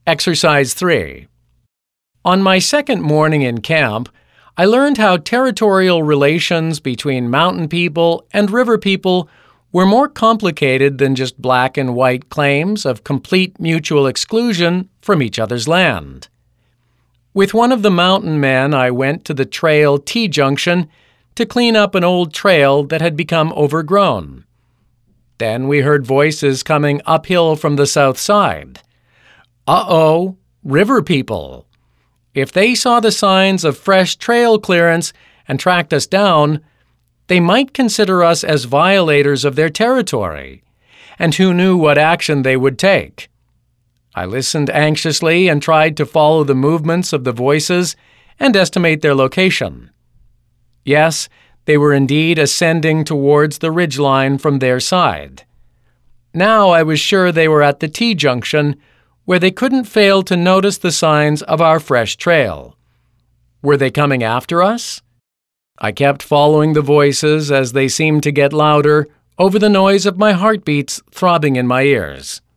Exercise 3. On my second morning in camp, I learned how territorial relations between mountain people and river people were more complicated than just black and white claims of complete mutual exclusion from each other's land. With one of the mountain men, I went to the trail T-junction to clean up an old trail that had become overgrown. Then we heard voices coming uphill from the south side. Uh-oh, river people. If they saw the signs of fresh trail clearance and tracked us down, they might consider us as violators of their territory, and who knew what action they would take. I listened anxiously and tried to follow the movements of the voices and estimate their location. Yes, they were indeed ascending towards the ridgeline from their side. Now I was sure they were at the T-junction, where they couldn't fail to notice the signs of our fresh trail. Were they coming after us? I kept following the voices as they seemed to get louder over the noise of my heartbeats throbbing in my ears.